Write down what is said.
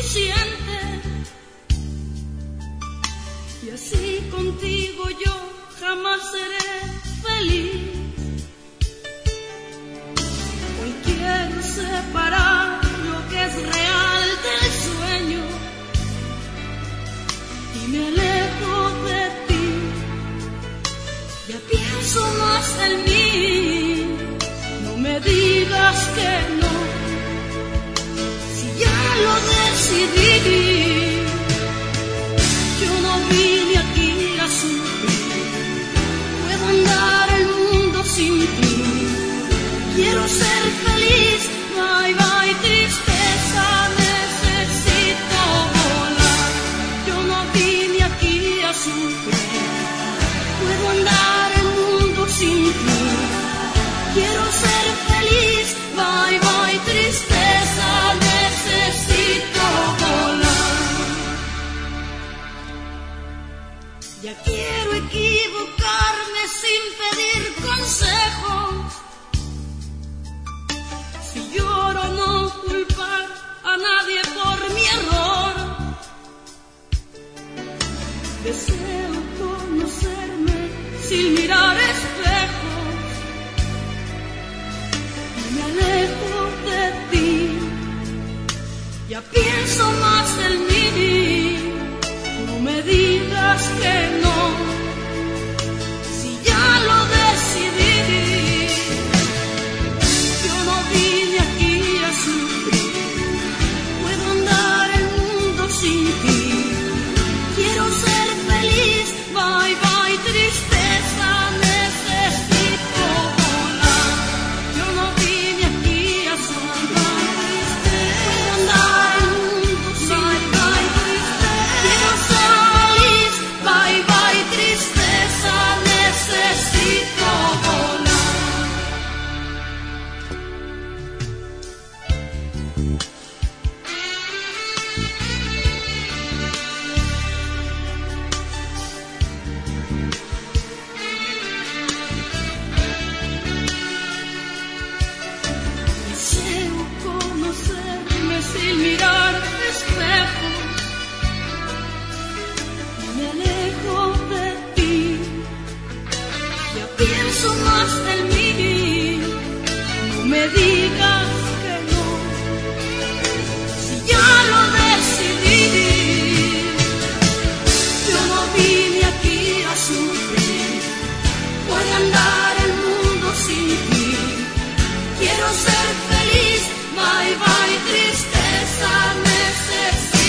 suficiente. Y así contigo yo jamás seré feliz. Hoy quiero separar lo que es real del sueño y me alejo de ti. Ya pienso más en mí, no me digas que no, si ya lo decidí. Yo no vine aquí a sufrir, puedo andar el mundo sin ti. Quiero ser feliz, bye bye tristeza, necesito volar. Yo no vine aquí a sufrir, puedo andar el mundo sin ti. Quiero ser feliz, bye bye tristeza, necesito volar. Ya quiero equivocarme sin pedir consejos. Si lloro no culpar a nadie por mi error. Deseo conocerme sin mirar espejos y me alejo de ti. Ya pienso más en mí, no me digas que no, si ya lo decidí. Yo no vine aquí a sufrir, puedo andar el mundo sin ti. Quiero ser feliz, bye bye tristeza, necesito volar. Yo no vine aquí a sufrir, puedo andar el mundo sin ti. Quiero ser feliz, bye bye tristeza, necesito volar. Deseo conocerme sin mirar espejos y me alejo de ti. Ya pienso más en mí, no me digas que no, si ya lo decidí. Yo no vine aquí a sufrir, voy a andar el mundo sin ti. Quiero ser feliz, bye bye tristeza, necesito